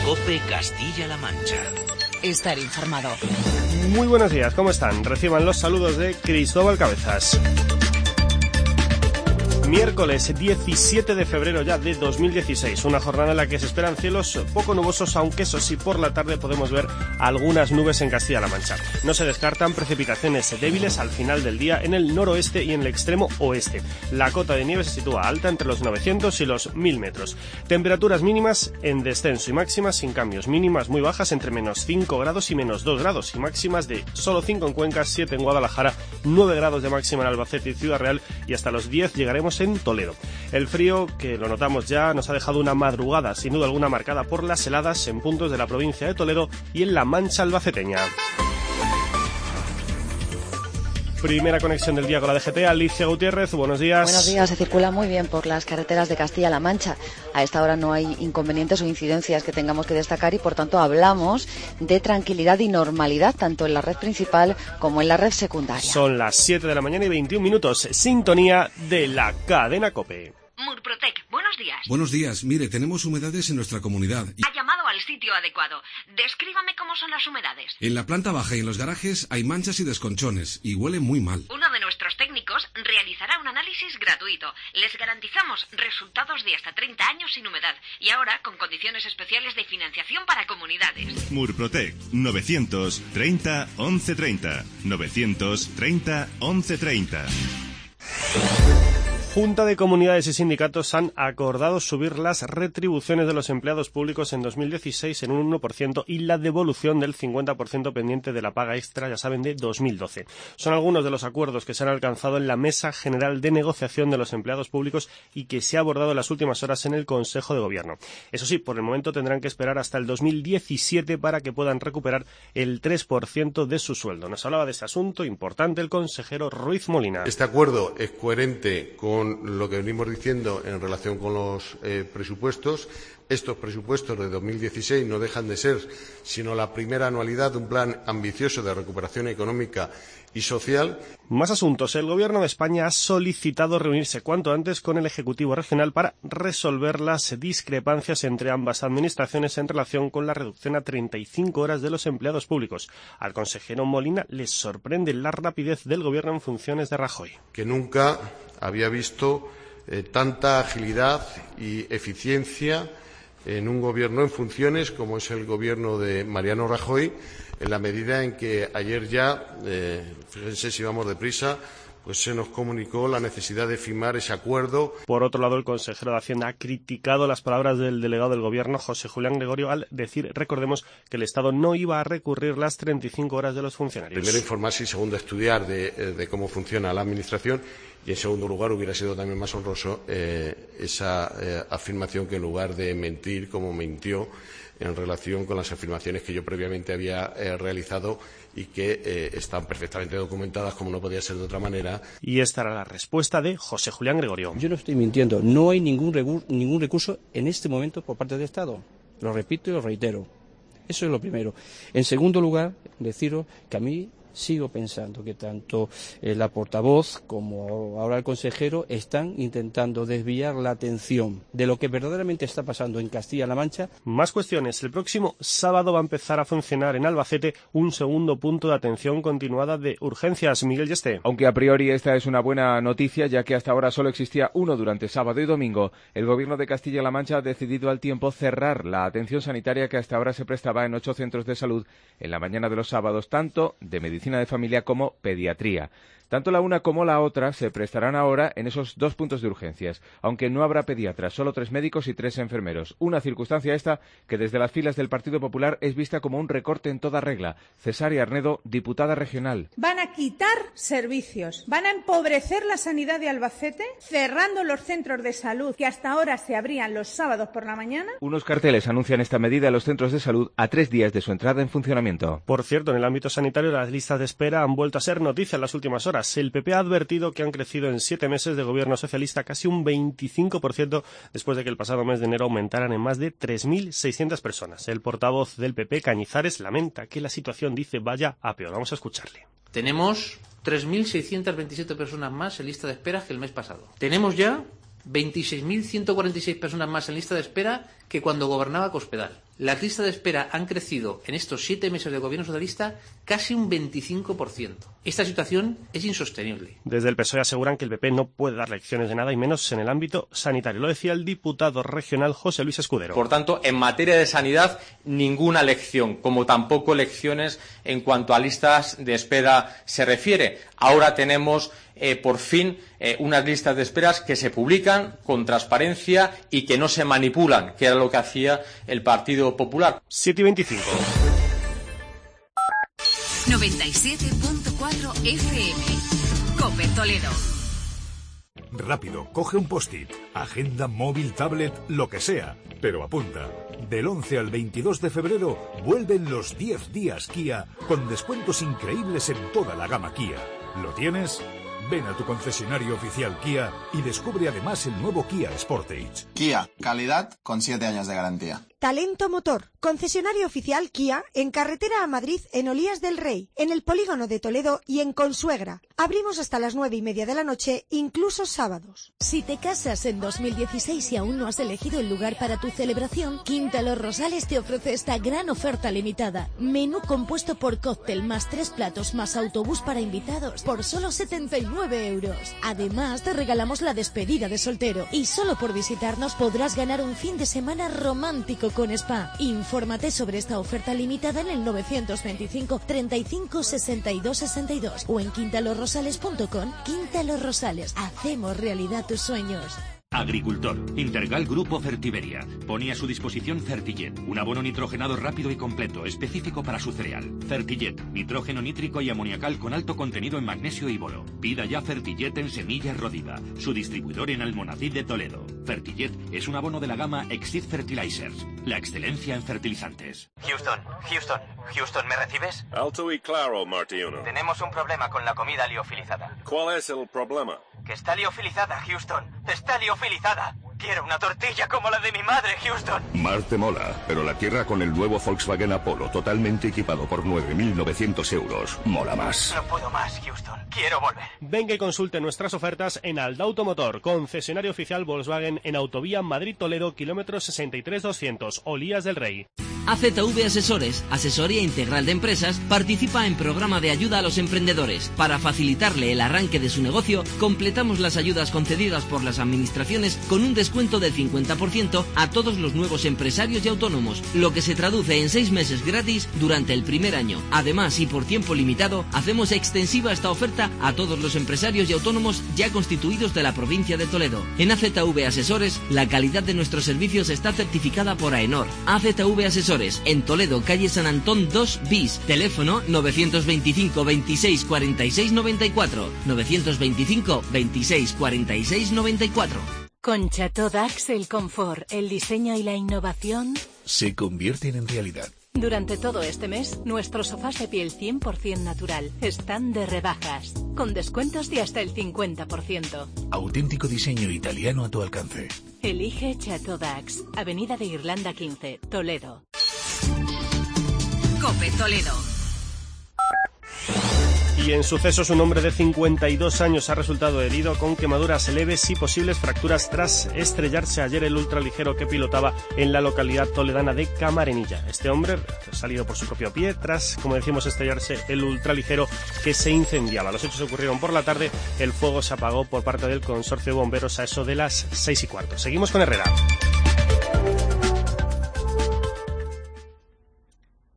COPE Castilla-La Mancha. Estar informado. Muy buenos días, ¿cómo están? Reciban los saludos de Cristóbal Cabezas. Miércoles 17 de febrero ya de 2016, una jornada en la que se esperan cielos poco nubosos, aunque eso sí, por la tarde podemos ver algunas nubes en Castilla-La Mancha. No se descartan precipitaciones débiles al final del día en el noroeste y en el extremo oeste. La cota de nieve se sitúa alta entre los 900 y los 1000 metros. Temperaturas mínimas en descenso y máximas sin cambios. Mínimas muy bajas entre menos 5 grados y menos 2 grados y máximas de solo 5 en Cuenca, 7 en Guadalajara, 9 grados de máxima en Albacete y Ciudad Real y hasta los 10 llegaremos en Toledo. El frío, que lo notamos ya, nos ha dejado una madrugada sin duda alguna marcada por las heladas en puntos de la provincia de Toledo y en la Mancha albaceteña. Primera conexión del día con la DGT. Alicia Gutiérrez, buenos días. Buenos días. Se circula muy bien por las carreteras de Castilla-La Mancha. A esta hora no hay inconvenientes o incidencias que tengamos que destacar y, por tanto, hablamos de tranquilidad y normalidad tanto en la red principal como en la red secundaria. Son las 7 de la mañana y 21 minutos. Sintonía de la cadena COPE. Murprotec, buenos días. Buenos días. Mire, tenemos humedades en nuestra comunidad. Ha llamado al sitio adecuado. Descríbame cómo son las humedades. En la planta baja y en los garajes hay manchas y desconchones y huele muy mal. Uno de nuestros técnicos realizará un análisis gratuito. Les garantizamos resultados de hasta 30 años sin humedad y ahora con condiciones especiales de financiación para comunidades. Murprotec, 930 1130. 930 1130. Junta de Comunidades y Sindicatos han acordado subir las retribuciones de los empleados públicos en 2016 en un 1% y la devolución del 50% pendiente de la paga extra, ya saben, de 2012. Son algunos de los acuerdos que se han alcanzado en la Mesa General de Negociación de los Empleados Públicos y que se ha abordado en las últimas horas en el Consejo de Gobierno. Eso sí, por el momento tendrán que esperar hasta el 2017 para que puedan recuperar el 3% de su sueldo. Nos hablaba de este asunto importante el consejero Ruiz Molina. Este acuerdo es coherente con lo que venimos diciendo en relación con los presupuestos. Estos presupuestos de 2016 no dejan de ser sino la primera anualidad de un plan ambicioso de recuperación económica y social. Más asuntos. El Gobierno de España ha solicitado reunirse cuanto antes con el Ejecutivo Regional para resolver las discrepancias entre ambas administraciones en relación con la reducción a 35 horas de los empleados públicos. Al consejero Molina les sorprende la rapidez del Gobierno en funciones de Rajoy. Que nunca había visto tanta agilidad y eficiencia en un gobierno en funciones como es el gobierno de Mariano Rajoy, en la medida en que ayer ya, fíjense si vamos deprisa, pues se nos comunicó la necesidad de firmar ese acuerdo. Por otro lado, el consejero de Hacienda ha criticado las palabras del delegado del Gobierno, José Julián Gregorio, al decir, recordemos, que el Estado no iba a recurrir las 35 horas de los funcionarios. Primero, informarse y segundo, estudiar de cómo funciona la Administración. Y, en segundo lugar, hubiera sido también más honroso esa afirmación que, en lugar de mentir, como mintió, en relación con las afirmaciones que yo previamente había realizado y que están perfectamente documentadas, como no podía ser de otra manera. Y esta era la respuesta de José Julián Gregorio. Yo no estoy mintiendo. No hay ningún recurso en este momento por parte del Estado. Lo repito y lo reitero. Eso es lo primero. En segundo lugar, deciros que a mí sigo pensando que tanto la portavoz como ahora el consejero están intentando desviar la atención de lo que verdaderamente está pasando en Castilla-La Mancha. Más cuestiones. El próximo sábado va a empezar a funcionar en Albacete un segundo punto de atención continuada de urgencias. Miguel Yeste. Aunque a priori esta es una buena noticia, ya que hasta ahora solo existía uno durante sábado y domingo, el Gobierno de Castilla-La Mancha ha decidido al tiempo cerrar la atención sanitaria que hasta ahora se prestaba en 8 centros de salud en la mañana de los sábados, tanto de medicina de familia como pediatría. Tanto la una como la otra se prestarán ahora en esos 2 puntos de urgencias, aunque no habrá pediatras, solo 3 médicos y 3 enfermeros. Una circunstancia esta que desde las filas del Partido Popular es vista como un recorte en toda regla. Cesárea Arnedo, diputada regional. Van a quitar servicios, van a empobrecer la sanidad de Albacete, cerrando los centros de salud que hasta ahora se abrían los sábados por la mañana. Unos carteles anuncian esta medida en los centros de salud a 3 días de su entrada en funcionamiento. Por cierto, en el ámbito sanitario las listas de espera han vuelto a ser noticia en las últimas horas. El PP ha advertido que han crecido en 7 meses de gobierno socialista casi un 25% después de que el pasado mes de enero aumentaran en más de 3.600 personas. El portavoz del PP, Cañizares, lamenta que la situación, dice, vaya a peor. Vamos a escucharle. Tenemos 3.627 personas más en lista de espera que el mes pasado. Tenemos ya 26.146 personas más en lista de espera que cuando gobernaba Cospedal. Las listas de espera han crecido en estos 7 meses de gobierno socialista casi un 25%. Esta situación es insostenible. Desde el PSOE aseguran que el PP no puede dar lecciones de nada y menos en el ámbito sanitario. Lo decía el diputado regional José Luis Escudero. Por tanto, en materia de sanidad, ninguna lección, como tampoco lecciones en cuanto a listas de espera se refiere. Ahora tenemos por fin unas listas de esperas que se publican con transparencia y que no se manipulan, que era lo que hacía el Partido Popular. 7:25. 97.4 FM. COPE Toledo. Rápido, coge un post-it, agenda, móvil, tablet, lo que sea, pero apunta. Del 11 al 22 de febrero vuelven los 10 días Kia con descuentos increíbles en toda la gama Kia. ¿Lo tienes? Ven a tu concesionario oficial Kia y descubre además el nuevo Kia Sportage. Kia, calidad con 7 años de garantía. Talento Motor, concesionario oficial Kia en carretera a Madrid en Olías del Rey, en el Polígono de Toledo y en Consuegra. Abrimos hasta las 9:30 de la noche, incluso sábados. Si te casas en 2016 y aún no has elegido el lugar para tu celebración, Quinta Los Rosales te ofrece esta gran oferta limitada. Menú compuesto por cóctel más 3 platos más autobús para invitados por solo 79 euros. Además, te regalamos la despedida de soltero y solo por visitarnos podrás ganar un fin de semana romántico con spa. Infórmate sobre esta oferta limitada en el 925 35 62 62 o en quintalosrosales.com. Quinta Los Rosales, hacemos realidad tus sueños. Agricultor. Intergal Grupo Fertiberia. Pone a su disposición Fertillet, un abono nitrogenado rápido y completo, específico para su cereal. Fertillet, nitrógeno nítrico y amoniacal con alto contenido en magnesio y boro. Pida ya Fertillet en semilla Rodiva, su distribuidor en Almonacid de Toledo. Fertillet es un abono de la gama Exceed Fertilizers, la excelencia en fertilizantes. Houston, ¿me recibes? Alto y claro, Marty 1. Tenemos un problema con la comida liofilizada. ¿Cuál es el problema? Que está liofilizada, Houston. Está liofilizada. Quiero una tortilla como la de mi madre, Houston. Marte mola, pero la tierra con el nuevo Volkswagen Apollo totalmente equipado por 9.900 euros. Mola más. No puedo más, Houston. Quiero volver. Venga y consulte nuestras ofertas en Aldauto Motor, concesionario oficial Volkswagen en Autovía Madrid-Toledo, kilómetro 63-200, Olías del Rey. AZV Asesores, asesoría integral de empresas, participa en programa de ayuda a los emprendedores. Para facilitarle el arranque de su negocio, completamos las ayudas concedidas por las administraciones con un descuento del 50% a todos los nuevos empresarios y autónomos, lo que se traduce en 6 meses gratis durante el primer año. Además, y por tiempo limitado, hacemos extensiva esta oferta a todos los empresarios y autónomos ya constituidos de la provincia de Toledo. En AZV Asesores, la calidad de nuestros servicios está certificada por AENOR. AZV Asesores, en Toledo, calle San Antón 2 bis, teléfono 925 26 46 94, 925 26 46 94. Con Chateau Dax, el confort, el diseño y la innovación se convierten en realidad. Durante todo este mes, nuestros sofás de piel 100% natural están de rebajas, con descuentos de hasta el 50%. Auténtico diseño italiano a tu alcance. Elige Chateau Dax, Avenida de Irlanda 15, Toledo. COPE Toledo. Y en sucesos, un hombre de 52 años ha resultado herido con quemaduras leves y posibles fracturas tras estrellarse ayer el ultraligero que pilotaba en la localidad toledana de Camarenilla. Este hombre ha salido por su propio pie tras, como decimos, estrellarse el ultraligero que se incendiaba. Los hechos ocurrieron por la tarde. El fuego se apagó por parte del consorcio de bomberos a eso de las 6:15. Seguimos con Herrera.